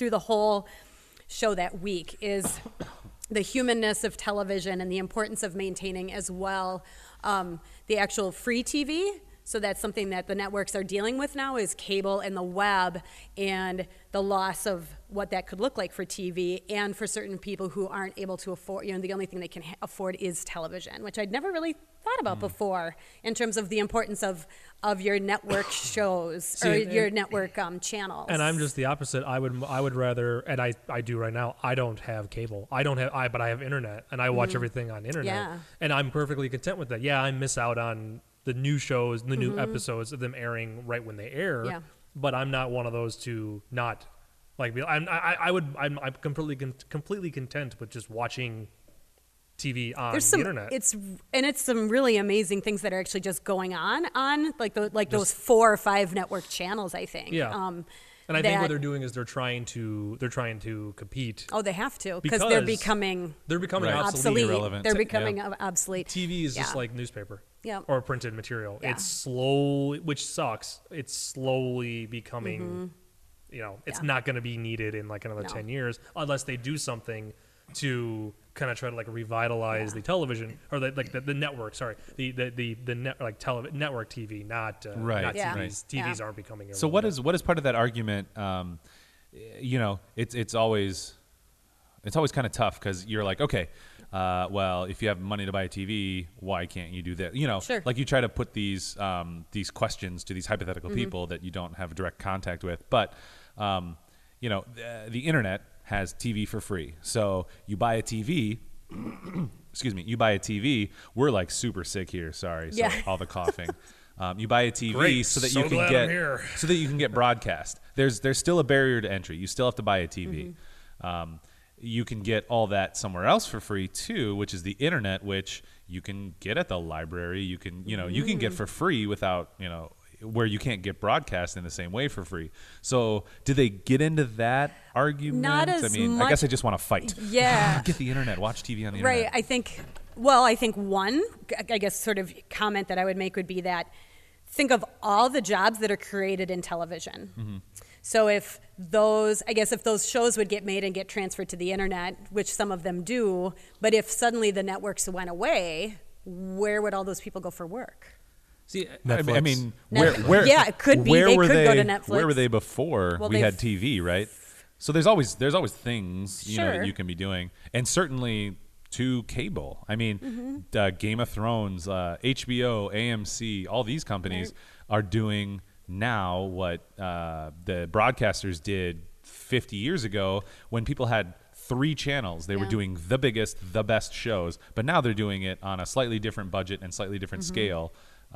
show that week is the humanness of television and the importance of maintaining as well the actual free TV. So that's something that the networks are dealing with now is cable and the web and the loss of what that could look like for TV and for certain people who aren't able to afford, the only thing they can afford is television, which I'd never really thought about before in terms of the importance of your network shows or your network channels. And I'm just the opposite. I would rather, and I do right now. I don't have cable. But I have internet, and I watch everything on internet. Yeah. And I'm perfectly content with that. Yeah, I miss out on the new shows, the new episodes of them airing right when they air. Yeah. But I'm not one of those to not like. I'm completely content with just watching TV on the internet. It's some really amazing things that are actually just going on those 4 or 5 network channels. I think. Yeah. And I think what they're doing is they're trying to compete. Oh, they have to because they're becoming obsolete. Irrelevant. They're becoming obsolete. TV is just like newspaper. Yeah. Or printed material. Yeah. It's slowly, which sucks. It's slowly becoming, it's not going to be needed in like another 10 years unless they do something to kind of try to like revitalize the television or the network. Sorry, the network TV, not TVs. Yeah. TVs aren't becoming irrelevant. So what is part of that argument? It's always kind of tough because you're like, okay, well, if you have money to buy a TV, why can't you do that? Sure. Like you try to put these questions to these hypothetical people that you don't have direct contact with, but the internet has TV for free. So you buy a TV. Excuse me. You buy a TV. We're like super sick here. Sorry. So all the coughing. You buy a TV so that you can get broadcast. There's still a barrier to entry. You still have to buy a TV. You can get all that somewhere else for free too, which is the internet, which you can get at the library. You can you can get for free without where you can't get broadcast in the same way for free. So did they get into that argument? Not as much. I guess I just want to fight. Yeah. Get the internet. Watch TV on the internet. Right. I think one, sort of comment that I would make would be that think of all the jobs that are created in television. So if those shows would get made and get transferred to the internet, which some of them do, but if suddenly the networks went away, where would all those people go for work? See, Netflix. I mean, where? Yeah, it could be. They could go to Netflix. Where were they before we had TV, right? So there's always things that you can be doing, and certainly to cable. I mean, Game of Thrones, HBO, AMC, all these companies are doing now what the broadcasters did 50 years ago when people had 3 channels. They were doing the biggest, the best shows, but now they're doing it on a slightly different budget and slightly different scale.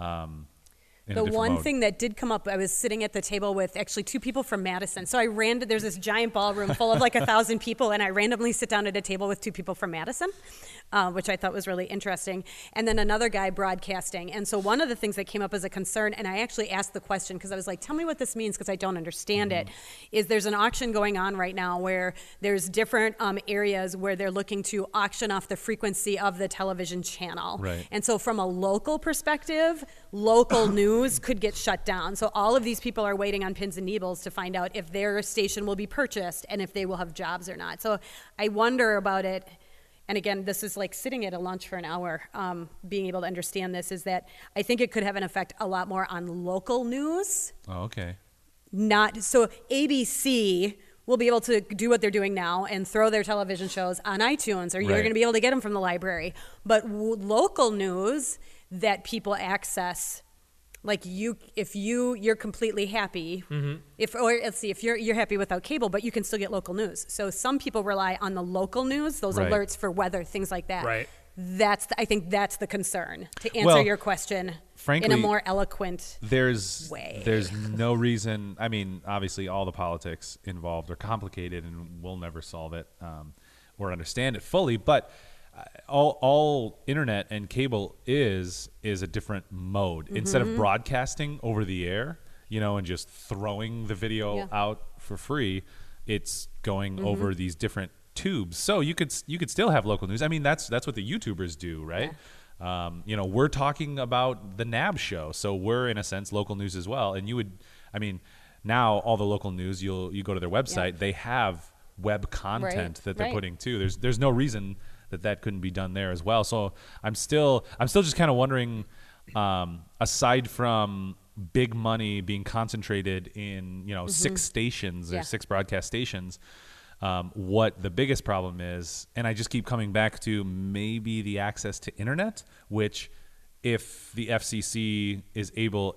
The one thing that did come up, I was sitting at the table with actually 2 people from Madison. So there's this giant ballroom full of like 1,000 people, and I randomly sit down at a table with 2 people from Madison, which I thought was really interesting. And then another guy broadcasting. And so one of the things that came up as a concern, and I actually asked the question because I was like, tell me what this means because I don't understand it, is there's an auction going on right now where there's different areas where they're looking to auction off the frequency of the television channel. Right. And so from a local perspective, local news could get shut down. So all of these people are waiting on pins and needles to find out if their station will be purchased and if they will have jobs or not. So I wonder about it. And again, this is like sitting at a lunch for an hour, being able to understand this, is that I think it could have an effect a lot more on local news. Oh, okay. So ABC will be able to do what they're doing now and throw their television shows on iTunes, or you're going to be able to get them from the library. But local news that people access, like if you're completely happy, if you're happy without cable, but you can still get local news. So some people rely on the local news, those alerts for weather, things like that. Right. I think that's the concern, to answer Well, your question frankly, in a more eloquent there's way. there's no reason. I mean, obviously, all the politics involved are complicated, and we'll never solve it or understand it fully. But all internet and cable is a different mode. Instead of broadcasting over the air, and just throwing the video out for free, it's going over these different tubes. So you could still have local news. I mean, that's what the YouTubers do, right? Yeah. We're talking about the NAB show, so we're in a sense local news as well. And now all the local news, you go to their website, they have web content that they're putting too. There's no reason that couldn't be done there as well. So I'm still just kind of wondering, aside from big money being concentrated in 6 stations or 6 broadcast stations, what the biggest problem is. And I just keep coming back to maybe the access to internet, which if the FCC is able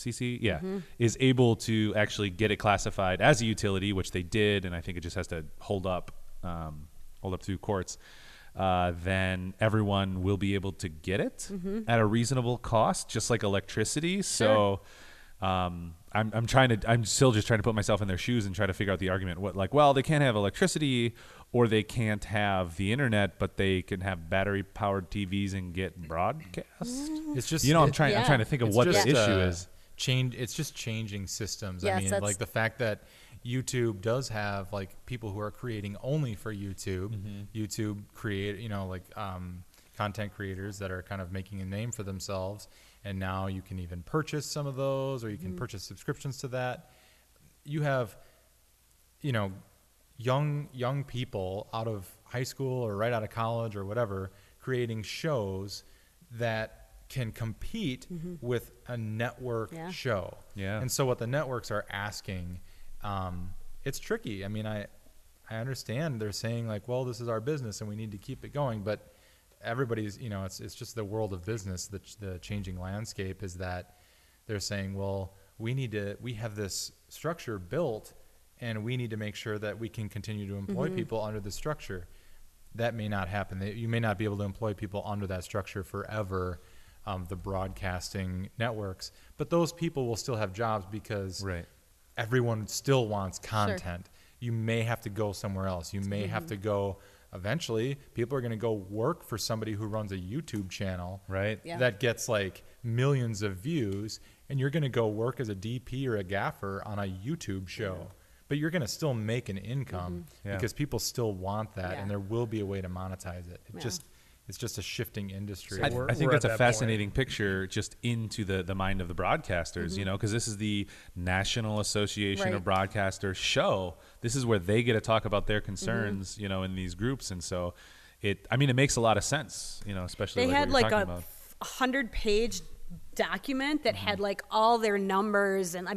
to actually get it classified as a utility, which they did, and I think it just has to hold up through courts, then everyone will be able to get it at a reasonable cost, just like electricity. So I'm still just trying to put myself in their shoes and try to figure out the argument. They can't have electricity or they can't have the internet, but they can have battery powered TVs and get broadcast. It's just I'm trying to think of what the issue is. It's just changing systems. Yes, I mean, like the fact that YouTube does have like people who are creating only for YouTube. YouTube create, content creators that are kind of making a name for themselves. And now you can even purchase some of those, or you can purchase subscriptions to that. You have, young people out of high school or right out of college or whatever, creating shows that can compete with a network show. Yeah. And so what the networks are asking, it's tricky. I mean, I understand they're saying like, well, this is our business and we need to keep it going, but everybody's, it's just the world of business. The changing landscape is that they're saying, well, we have this structure built and we need to make sure that we can continue to employ people under the structure. That may not happen. You may not be able to employ people under that structure forever, the broadcasting networks, but those people will still have jobs because everyone still wants content. You may have to go somewhere else. You may have to go. Eventually, people are going to go work for somebody who runs a YouTube channel that gets like millions of views, and you're going to go work as a DP or a gaffer on a YouTube show. But you're going to still make an income because people still want that, and there will be a way to monetize it. It's just a shifting industry. I think that's a fascinating picture just into the mind of the broadcasters, because this is the National Association of Broadcasters show. This is where they get to talk about their concerns, in these groups. And so it makes a lot of sense, especially they like had what you're like talking a about. 100-page document that had like all their numbers. And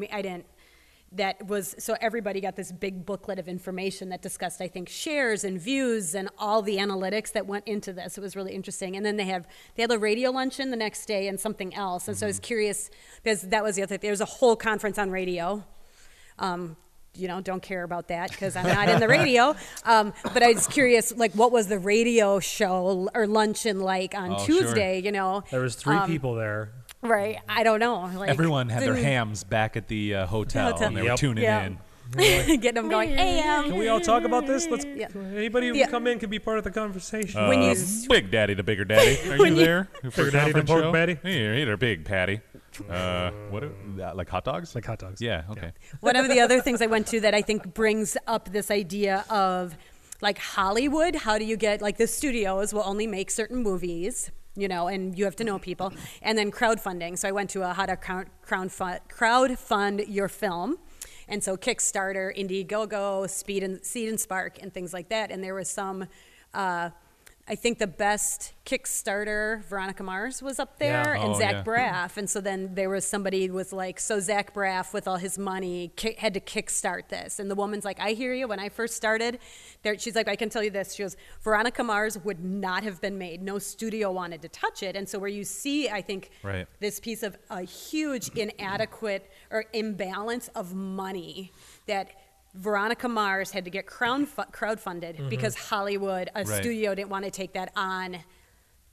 so everybody got this big booklet of information that discussed, I think, shares and views and all the analytics that went into this. It was really interesting. And then they had a radio luncheon the next day and something else. And so I was curious because that was the other thing. There was a whole conference on radio. Don't care about that because I'm not in the radio. But I was curious, like, what was the radio show or luncheon like on Tuesday? Sure. There was 3 people there. Right. I don't know. Like, everyone had their hams back at the hotel, and they were tuning in. Getting them going, AM. Can we all talk about this? Anybody who come in can be part of the conversation. When you Big Daddy, the Bigger Daddy. Are you there? Bigger Daddy, the Pork Patty? Here, Big Patty. Like hot dogs? Like hot dogs. Yeah, okay. One of the other things I went to that I think brings up this idea of like Hollywood. How do you get, like, the studios will only make certain movies, and you have to know people. And then crowdfunding. So I went to how to crowdfund your film. And so Kickstarter, Indiegogo, Seed and Spark, and things like that. And there was some, I think the best Kickstarter, Veronica Mars was up there, and Zach Braff. And so then there was somebody with like, so Zach Braff with all his money had to kickstart this. And the woman's like, I hear you. When I first started, she's like, I can tell you this. She goes, Veronica Mars would not have been made. No studio wanted to touch it. And so where you see, I think, this piece of a huge inadequate or imbalance of money that Veronica Mars had to get crowdfunded because Hollywood, studio didn't want to take that on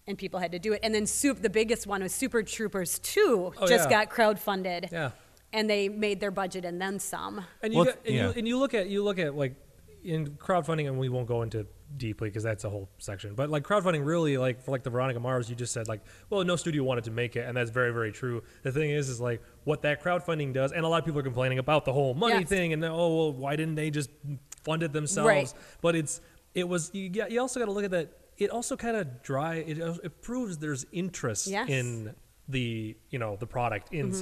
and people had to do it. And then the biggest one was Super Troopers 2 Oh, just yeah. got crowdfunded. Yeah. And they made their budget and then some. And Well, you look at like in crowdfunding, and we won't go into deeply because that's a whole section. But like crowdfunding, really, like for like the Veronica Mars, you just said like, well, no studio wanted to make it, and that's very, very true. The thing is like what that crowdfunding does, and a lot of people are complaining about the whole money Yes. thing, and well, why didn't they just fund it themselves? Right. But you also got to look at that. It also kind of it proves there's interest Yes. in the the product in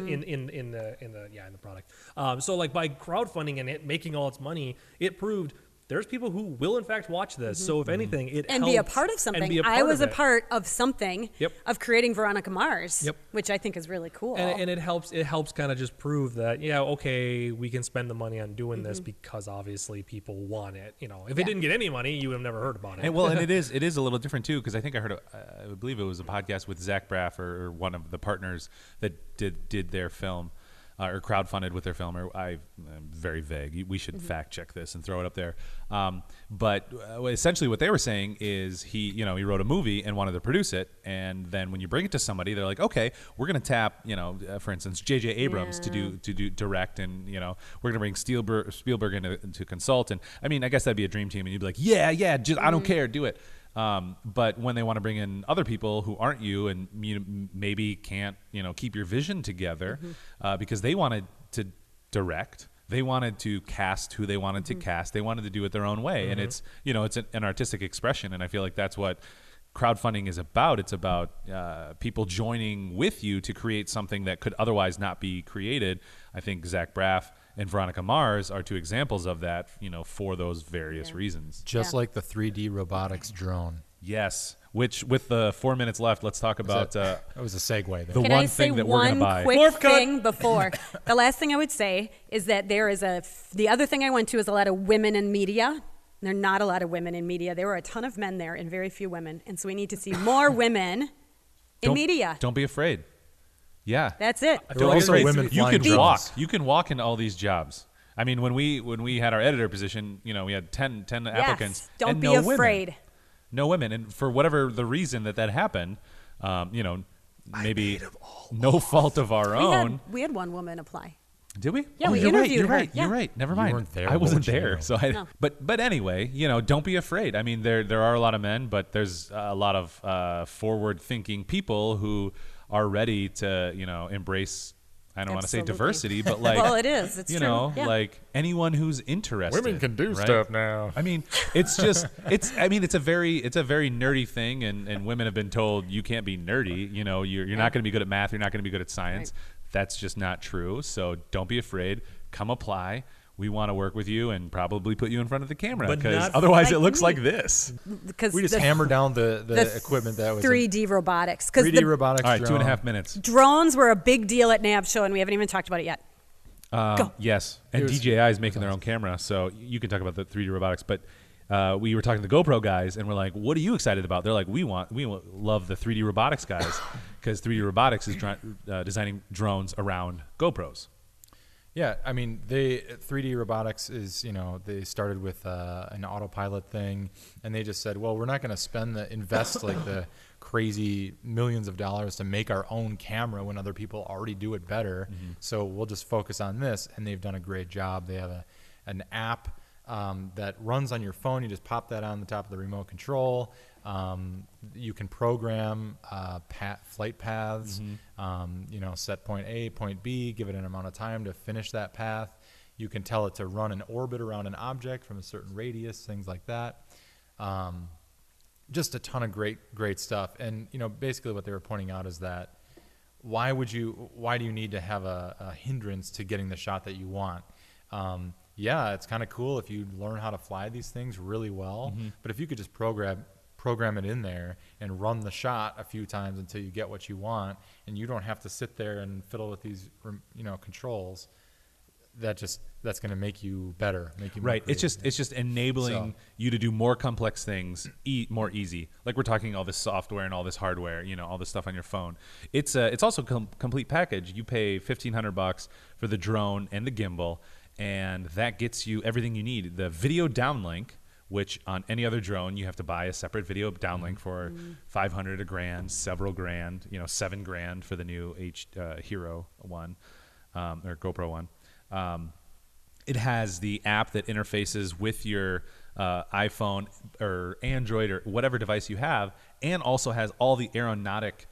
the product. So like by crowdfunding and it making all its money, it proved there's people who will in fact watch this. So if anything, it And be a helps part of and something. be a I part was of a it. part of something Yep. of creating Veronica Mars, Yep. which I think is really cool. And it helps kind of just prove that okay, we can spend the money on doing this because obviously people want it. If it Yeah. didn't get any money, you would have never heard about it. And it is a little different too, because I think I heard I believe it was a podcast with Zach Braff or one of the partners that did their film or crowdfunded with their film. Or I'm very vague. We should fact check this and throw it up there. But essentially, what they were saying is he wrote a movie and wanted to produce it, and then when you bring it to somebody, they're like, okay, we're going to tap for instance, J.J. Abrams to do direct, and we're going to bring Spielberg in to consult. And I mean, I guess that'd be a dream team, and you'd be like, yeah, just I don't care, do it. But when they want to bring in other people who aren't you and maybe can't, keep your vision together, because they wanted to direct, they wanted to cast who they wanted to cast, they wanted to do it their own way, and it's an artistic expression, and I feel like that's what crowdfunding is about. It's about people joining with you to create something that could otherwise not be created. I think Zach Braff and Veronica Mars are two examples of that, for those various reasons. Just Yeah. like the 3D robotics drone. Yes, which with the 4 minutes left, let's talk about That was a segue there. the Can one I say thing that we're going to one buy. quick Fourth cut. thing before? The last thing I would say is that there is the other thing I went to is a lot of women in media. There are not a lot of women in media. There were a ton of men there and very few women. And so we need to see more women in media. Don't be afraid. Yeah. That's it. I There feel are like also it's- women You flying can drones. walk. You can walk into all these jobs. I mean, when we had our editor position, we had 10 applicants. Don't and be no women. afraid. No women. And for whatever the reason that happened, maybe no fault of our own. We had one woman apply. Did we? Yeah, we you're right. interviewed You're her. right. Yeah. You're right. Never You mind. weren't there. I What wasn't would you there. know? So I. No. But anyway, don't be afraid. I mean, there are a lot of men, but there's a lot of forward-thinking people who are ready to embrace. I don't want to say Absolutely. diversity, but like Well, it is. It's true. Yeah. like anyone who's interested. Women can do right? stuff now. I mean, it's just it's a very nerdy thing, and women have been told you can't be nerdy. You're not going to be good at math. You're not going to be good at science. Right. That's just not true. So don't be afraid. Come apply. We want to work with you and probably put you in front of the camera But because not otherwise like it looks me. like this. Because We just hammered down the equipment that was 3D robotics. Because 3D robotics All right, drone. 2.5 minutes. drones were a big deal at NAB Show, and we haven't even talked about it yet. Go. Yes, and It was- DJI is making their own camera, so you can talk about the 3D robotics. But we were talking to the GoPro guys, and we're like, "What are you excited about?" They're like, "We love the 3D robotics guys because 3D robotics is designing drones around GoPros." Yeah, I mean, 3D robotics is, they started with an autopilot thing, and they just said, well, we're not going to invest like the crazy millions of dollars to make our own camera when other people already do it better. So we'll just focus on this, and they've done a great job. They have an app that runs on your phone. You just pop that on the top of the remote control. You can program flight paths, set point A, point B, give it an amount of time to finish that path. You can tell it to run an orbit around an object from a certain radius, things like that. Just a ton of great stuff. And, basically what they were pointing out is that why do you need to have a hindrance to getting the shot that you want? Yeah, it's kind of cool if you learn how to fly these things really well, but if you could just program it in there and run the shot a few times until you get what you want, and you don't have to sit there and fiddle with these controls, that's going to make you better, make you more Right. It's creative. just enabling So- you to do more complex things more easy. Like we're talking all this software and all this hardware, all this stuff on your phone. It's also a complete package. You pay $1,500 for the drone and the gimbal, and that gets you everything you need. The video downlink, which on any other drone you have to buy a separate video downlink for $500, $1,000, several grand, $7,000 for the new Hero one or GoPro one. It has the app that interfaces with your iPhone or Android or whatever device you have, and also has all the aeronautic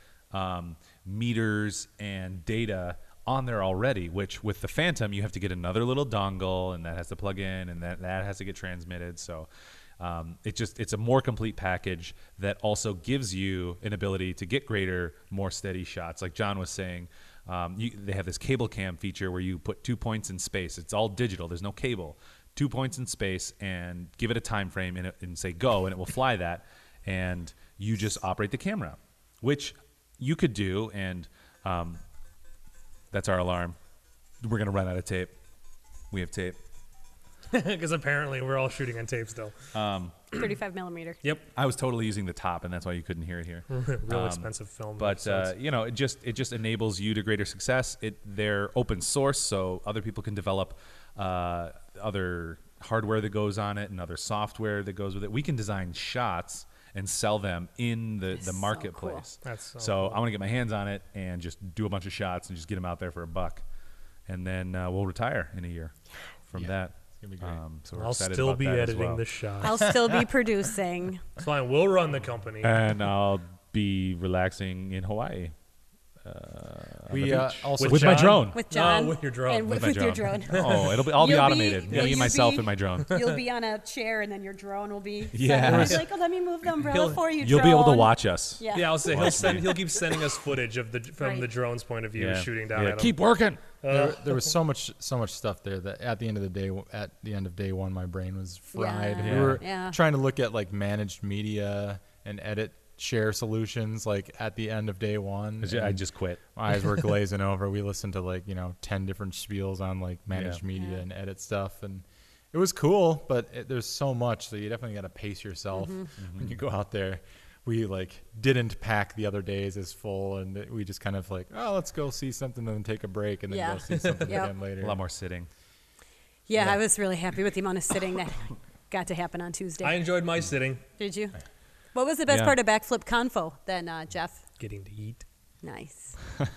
meters and data on there already, which with the Phantom you have to get another little dongle, and that has to plug in, and that has to get transmitted. So it's a more complete package that also gives you an ability to get greater, more steady shots. Like John was saying, they have this cable cam feature where you put 2 points in space. It's all digital. There's no cable. 2 points in space, and give it a time frame and say go, and it will fly that, and you just operate the camera, which you could do. And that's our alarm. We're gonna run out of tape. We have tape. Because apparently we're all shooting on tape still. 35 millimeter. Yep. I was totally using the top, and that's why you couldn't hear it here. Real expensive film. But it just enables you to greater success. They're open source, so other people can develop other hardware that goes on it and other software that goes with it. We can design shots and sell them in the marketplace. That's so so cool. I want to get my hands on it and just do a bunch of shots and just get them out there for $1, and then we'll retire in a year from that. It's gonna be great. So we're I'll excited still about be that as editing well. the shot. I'll still be producing. It's fine. We'll run the company. And I'll be relaxing in Hawaii. We also with my John? drone. With John. with your drone. And with, my your drone. Oh, I'll be You'll automated. will Me, you myself, be- and my drone. You'll be on a chair, and then your drone will be. Yeah. I'll be like, oh, let me move the umbrella for you. You'll be able to drone." watch us. Yeah. Yeah, I'll say he'll keep sending us footage of from the drone's point of view, Yeah. shooting down Yeah, at him. keep working. there was so much stuff there that at the end of day one, my brain was fried. Yeah. We were Yeah. trying to look at like managed media and edit share solutions like at the end of day one. I and just quit. my eyes were glazing over. We listened to like 10 different spiels on like managed Yeah. media Yeah. and edit stuff, and it was cool, but there's so much, so you definitely got to pace yourself when you go out there. We like didn't pack the other days as full, and we just kind of like, oh, let's go see something and then take a break and then Yeah. go see something Yep. again later. A lot more sitting. Yeah, I was really happy with the amount of sitting that got to happen on Tuesday. I enjoyed my sitting, Did you? What was the best Yeah. part of Backflip Convo then, Jeff? getting to eat. Nice.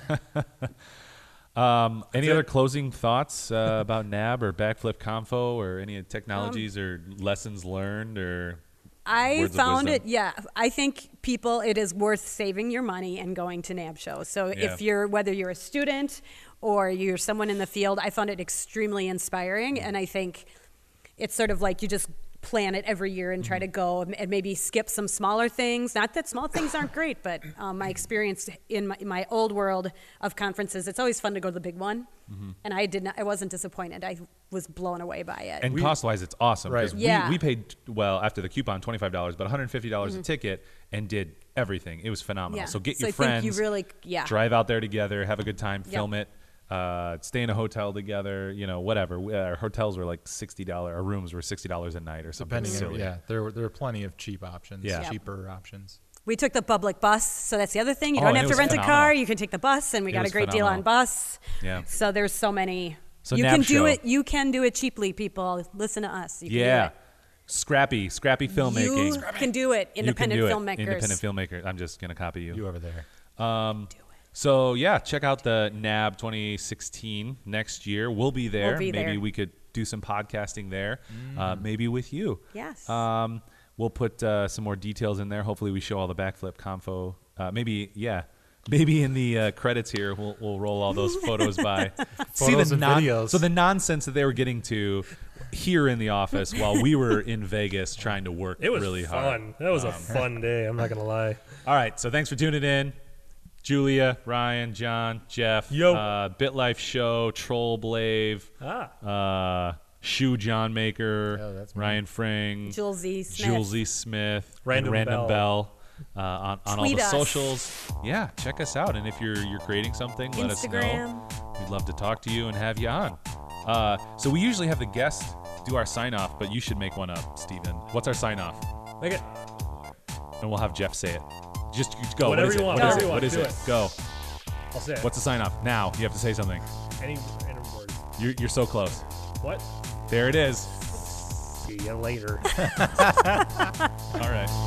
Any other closing thoughts about NAB or Backflip Convo or any technologies or lessons learned or I words of found wisdom? it, yeah. I think it is worth saving your money and going to NAB shows. So Yeah. whether you're a student or you're someone in the field, I found it extremely inspiring. And I think it's sort of like you just plan it every year and try to go and maybe skip some smaller things. Not that small things aren't great, but my experience in my old world of conferences, it's always fun to go to the big one. And I wasn't disappointed. I was blown away by it. And cost-wise, it's awesome. 'Cause Right. Yeah. we paid, after the coupon, $25, but $150 a ticket and did everything. It was phenomenal. Yeah. So get So your I think friends, you really, yeah. drive out there together, have a good time, Yep. film it, stay in a hotel together, whatever. Our hotels were like $60, our rooms were $60 a night or something Depending on, silly. there were plenty of cheap options, Yeah. cheaper options. We took the public bus, so that's the other thing. You Oh, don't and have it to was rent a car. phenomenal. You can take the bus, and we It got a was great deal on phenomenal. bus. Yeah. So there's so many. So you NAB can do show. it. You can do it cheaply, people. Listen to us. You can Yeah. do Scrappy filmmaking. You can do it. Independent you can do filmmakers. It. Independent filmmaker. I'm just going to copy You over there. So yeah, check out the NAB 2016 next year. We'll be there. We'll be Maybe there. we could do some podcasting there. Maybe with you. Yes. We'll put some more details in there. Hopefully, we show all the Backflip Convo. Maybe in the credits here, we'll roll all those photos by. Photos and videos. So the nonsense that they were getting to here in the office while we were in Vegas trying to work It was really fun. hard. That was a fun day. I'm not gonna lie. All right, so thanks for tuning in. Julia, Ryan, John, Jeff, Yo. BitLife Show, Troll Blave, Shoe John Maker, Yeah, that's me. Ryan Fring, Jules Z. Smith. Jules Z. Smith, Random and Random Bell. Bell. On all Tweet the us. socials. Yeah, check us out. And if you're creating something, let us know. Instagram. We'd love to talk to you and have you on. So we usually have the guest do our sign off, but you should make one up, Steven. What's our sign off? Make it. And we'll have Jeff say it. Just go. Whatever what is you it? want, What is whatever it? you want, What is do it? it. Go. I'll say it. What's the sign off? Now you have to say something. any word? You're so close. What? There it is. See you later. All right.